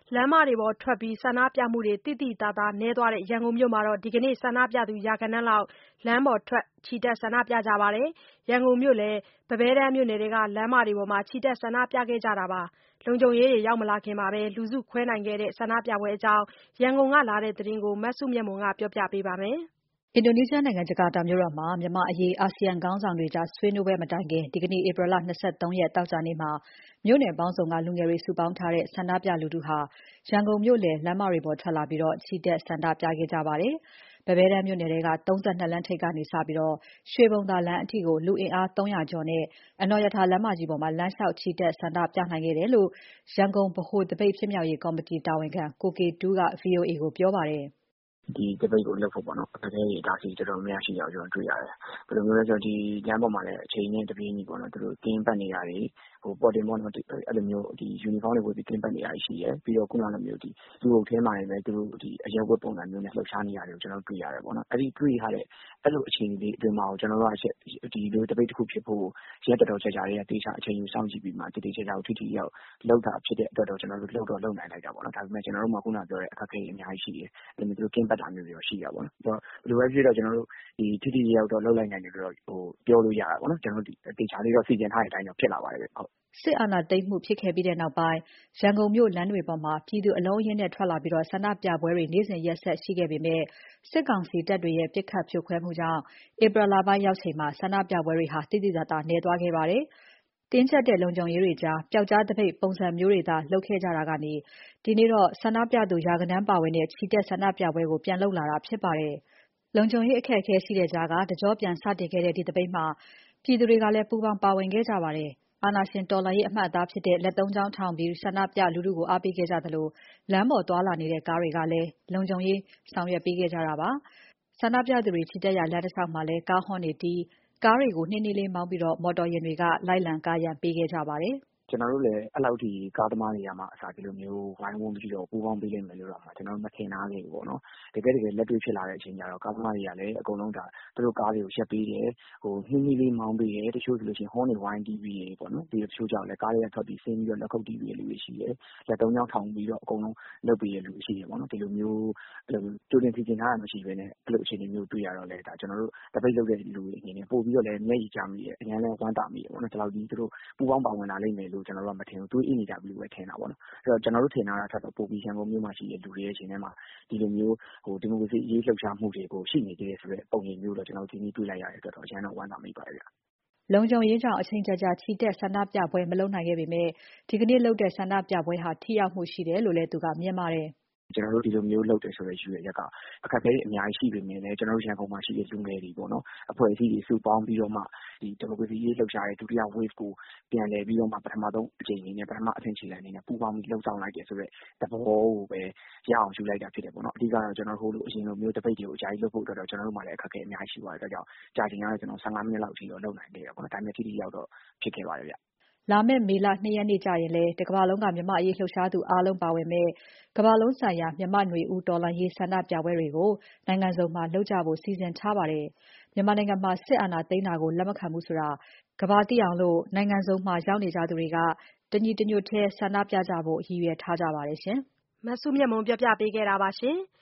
လမ်းမတွေပေါ်ထွက်ပြီးဆန္ဒပြမှုတွေသိသိသာသာနည်းသွားတဲ့ရန်ကုန်မြို့မှာဒီကနေ့ဆန္ဒပြသူရာဂဏန်းလောက်လမ်းပေါ်ထွက်ချီတက်ဆန္ဒပြကြပါတယ်။ ရန်ကုန်မြို့လယ်ပန်းဘဲတန်းမြို့နယ်ထဲကလမ်းမတွေပေါ်မှာချီတက်ဆန္ဒပြခဲ့ကြတာပါ။ လုံခြုံရေးတွေရောက်မလာခင်မှာလူစုခွဲနိုင်ခဲ့တဲ့ဆန္ဒပြပွဲအကြောင်းရန်ကုန်ကလာတဲ့သတင်းကိုမစုမြတ်မွန်ကပြောပြပါမယ်။အင်ဒိုနီးရှားနိုင်ငံ ဂျကာတာမြို့တော်မှာ မြန်မာ့အရေးအာဆီယံခေါင်းဆောင်တွေကြားဆွေးနွေးပွဲမတိုင်ခင် ဒီကနေ့ ဧပြီလ ၂၃ ရက်သောကြာနေ့မှာ မြို့နယ်ပေါင်းစုံကလူငယ်တွေစုပေါင်းထားတဲ့ဆန္ဒပြလူထုဟာ ရန်ကုန်မြို့လယ်လမ်းမတွေပေါ်ထွက်လာပြီး ချီတက်ဆန္ဒပြခဲ့ကြပါတယ်။ ပန်းဘဲတန်းမြို့နယ်ထဲက ၃၂ လမ်းထိပ်ကနေစပြီး ရွှေဘုံသာလမ်းအထိကို လူအင်အား ၃၀၀ ကျော်နဲ့ အနော်ရထာလမ်းမကြီးပေါ်မှာ လမ်းလျှောက်ချီတက်ဆန္ဒပြနိုင်ခဲ့တယ်လို့ ရန်ကုန်ဗဟိုသပိတ်ဖြစ်မြောက်ရေးကော်မတီတာဝန်ခံ ကိုကေတူးက VOA ကိုပြောပါတယ်။ဒီသပိတ်ကိုလုပ်ဖို့ပေါ့နော်အခက်အခဲတွေအတားအဆီးတော်တော်များများရှိတာကိုကျွန်တော်တွေ့ရတယ်။ဘယ်လိုမျိုးလဲဆိုတော့ဒီလမ်းပေါ်မှာလည်းအချိန်နဲ့တပြေးညီပေါ့နော်သူတို့ကင်းပတ်နေတာတွေပေါ်တင်ပေါ့နော်အဲ့လိုမျိုးဒီယူနီဖောင်းတွေဝတ်ပြီးကင်းပတ်နေတာရှိတယ်။ပြီးတော့ခုနလိုမျိုးဒီလူအုပ်ထဲမှာလည်းသူတို့ဒီအရက်ဝတ်ပုံစံမျိုးနဲ့လှုပ်ရှားနေတာတွေကိုကျွန်တော်တွေ့ရတယ်ပေါ့နော်။အဲ့ဒီတွေ့ရတဲ့အဲ့လိုအခြေအနေတွေအတွင်းမှာကျွန်တော်တို့ကဒီလိုသပိတ်တစ်ခုဖြစ်ဖို့ရက်တော်ကြာတွေကတေချာအချိန်ယူစောင့်ကြည့်ပြီးမှတည်တည်ချာချာထိထိရောက်လောက်တာဖြစ်တဲ့အတွက်တော့ကျွန်တော်တို့လုံနိုင်လိုက်တာပေါ့နော်။ဒါပေမဲ့ကျွန်တော်တို့မှခုနပြောတဲ့အခက်အခဲတွေအများကြီးရှိတယ်။အဲ့လိုမျိုးသူတို့ကင်းပတ်တာမျိုးတွေရှိတာပေါ့နော်။ဘယ်လိုပဲဖြစ်တော့ကျွန်တော်တို့ဒီထိထိရောက်တော့လောက်လိုက်နိုင်တယ်လို့ပြောလို့ရတာပေါ့နော်ကျွန်တော်တို့ဒီတေချာလေးတော့စီစဉ်ထားတဲ့အတိုင်းတော့ဖြစ်လာပါတယ်ဗျဟုတ်စစ်အာဏာသိမ်းမှုဖြစ်ခဲ့ပြီးနောက်ပိုင်းရန်ကုန်မြို့လမ်းတွေပေါ်မှာပြည်သူအလုံးအရင်းနဲ့ထွက်လာပြီးဆန္ဒပြပွဲတွေနေ့စဉ်ရက်ဆက်ရှိခဲ့ပေမဲ့စစ်ကောင်စီတပ်တွေရဲ့ပစ်ခတ်ဖြိုခွဲမှုကြောင့်ဧပြီလပိုင်းရောက်ချိန်မှာဆန္ဒပြပွဲတွေသိသိသာသာနည်းသွားခဲ့ပါတယ်။တင်းကျပ်တဲ့လုံခြုံရေးတွေကြားပျောက်ကြားသပိတ်ပုံစံမျိုးတွေသာလုပ်ခဲ့ကြတာကနေဒီနေ့တော့ဆန္ဒပြသူရာဂဏန်းပါဝင်တဲ့ချီတက်ဆန္ဒပြပွဲကိုပြန်လုပ်လာတာဖြစ်ပါတယ်။လုံခြုံရေးအခက်အခဲရှိတဲ့ကြားကတကြောပြန်စတင်ခဲ့တဲ့ဒီသပိတ်မှာပြည်သူတွေကလည်းပူးပေါင်းပါဝင်ခဲ့ကြပါတယ်။အာဏာရှင်တော်လှန်ရေးအမှတ်အသားဖြစ်တဲ့လက်သုံးချောင်းထောင်ပြီးဆန္ဒပြလူထုကိုအားပေးခဲ့ကြသလိုလမ်းပေါ်သွားလာနေတဲ့ကားတွေကလည်းလုံခြုံရေးဆောင်ရွက်ပေးခဲ့ကြတာပါ။ဆန္ဒပြသူတွေချီတက်ရာလမ်းတစ်လျှောက်မှာလည်းကားဟွန်းတွေတီးကားတွေကိုနှင်းနှင်းလေးမောင်းပြီးမော်တော်ယာဉ်တွေကလိုက်လံကားရံပေးခဲ့ကြပါတယ်။ကျွန်တော်တို့လည်းအဲ့လောက်ထိကားသမားတွေကမှအစားဒီလိုမျိုးဝိုင်းဝန်းပြီးတော့ပူးပေါင်းပေးလိမ့်မယ်လို့တော့မှကျွန်တော်တို့မထင်ထားခဲ့ဘူးပေါ့နော်တကယ်လက်တွေ့ဖြစ်လာတဲ့အချိန်ကျတော့ကားသမားတွေကလည်းအကုန်လုံးဒါသူတို့ကားတွေကိုရပ်ပေးတယ်နှင်းနှီးလေးမောင်းပေးတယ်တချို့ဆိုလို့ရှိရင်ဟွန်းတွေဝိုင်းတီးပြီးပေါ့နော်ပြီးတော့တချို့ကြောင့်လည်းကားတွေကထွက်ပြီးဆင်းပြီးတော့လက်ခုပ်တီးပြီးလူတွေရှိတယ်လက်သုံးချောင်းထောင်ပြီးတော့အကုန်လုံးလုပ်ပေးရလူရှိတယ်ပေါ့နော်ဒီလိုမျိုးကြိုတင်စီစဉ်ထားတာမရှိဘဲနဲ့အဲ့လိုအခြေအနေမျိုးတွေ့ရတော့လေဒါကျွန်တော်တို့တပိတ်လုပ်တဲ့လူတွေအနေနဲ့ပို့ပြီးတော့လည်းမျက်ရည်ကျမိတယ်အများလည်းဝမ်းသာမိတယ်ပေါ့နော်ဒီလောက်ကြီးသူတို့ပူးပေါင်းပါဝင်လာလိမ့်မယ်လို့ကျွန်တော်တို့မထင်ဘူးတွေးအင်းနေကြပြီလို့ပဲထင်တာပေါ့နော်အဲ့တော့ကျွန်တော်တို့ထင်တာကထပ်တော့ပို့ပြီးရန်ကုန်မြို့မှာရှိတဲ့လူတွေရဲ့အချိန်ထဲမှာဒီလိုမျိုးဒီမိုကရေစီရေးလှုပ်ရှားမှုတွေကိုရှိနေသေးတယ်ဆိုတဲ့ပုံရိပ်မျိုးတော့ကျွန်တော်ဒီနေ့တွေ့လိုက်ရတဲ့အတွက်တော့အရန်တော့ဝမ်းသာမိပါတယ်ဗျလုံခြုံရေးကြောင့်အချိန်ကြာချီတက်ဆန္ဒပြပွဲမလုပ်နိုင်ခဲ့ပေမဲ့ဒီကနေ့လုပ်တဲ့ဆန္ဒပြပွဲဟာထိရောက်မှုရှိတယ်လို့လည်းသူကမြင်ပါတယ်ကျွန်တော်တို့ဒီလိုမျိုးလုပ်တယ်ဆိုတဲ့ယူရရက်ကအခက်အခဲတွေအများကြီးရှိပေမဲ့လည်းကျွန်တော်တို့ရန်ကုန်မှာရှိတဲ့လူငယ်တွေပေါ့နော်အဖွဲ့အစည်းတွေစုပေါင်းပြီးတော့မှဒီဒီမိုကရေစီရေးလှုပ်ရှားတဲ့ဒုတိယ wave ကိုပြန်လည်ပြီးတော့မှပထမဆုံးအကြိမ်အနေနဲ့ပထမအဆင့်ခြေလှမ်းအနေနဲ့ပူးပေါင်းပြီးလှုပ်ဆောင်လိုက်တယ်ဆိုတဲ့သဘောကိုပဲရအောင်ယူလိုက်တာဖြစ်တယ်ပေါ့နော်အဓိကတော့ကျွန်တော်တို့လိုအရင်လိုမျိုးတပိတ်တွေကိုအကြိုက်လုပ်ဖို့အတွက်တော့ကျွန်တော်တို့မှလည်းအခက်အခဲအများကြီးရှိပါတယ်ဒါကြောင့်ကြာချိန်ကတော့ကျွန်တော်15မိနစ်လောက်အထိတော့လုပ်နိုင်တယ်ပေါ့နော်ဒါပေမဲ့ထိထိရောက်တော့ဖြစ်ခဲ့ပါတယ်ဗျလာမယ့်မေလ 2 ရက်နေ့ကျရင်လည်းတကမ္ဘာလုံးကမြန်မာ့အရေးလှုပ်ရှားသူအားလုံးပါဝင်မဲ့ကမ္ဘာလုံးဆိုင်ရာမြန်မာ့နွေဦးတော်လှန်ရေးဆန္ဒပြပွဲတွေကိုနိုင်ငံစုံမှာလုပ်ကြဖို့စီစဉ်ထားပါတယ်။မြန်မာနိုင်ငံမှာစစ်အာဏာသိမ်းတာကိုလက်မခံဘူးဆိုတာကမ္ဘာသိအောင်နိုင်ငံစုံမှာရောက်နေကြသူတွေကတညီတညွတ်ထဲဆန္ဒပြကြဖို့ရည်ရွယ်ထားကြပါတယ်ရှင်။မစုမြတ်မွန်ပြောပြပေးခဲ့တာပါရှင်။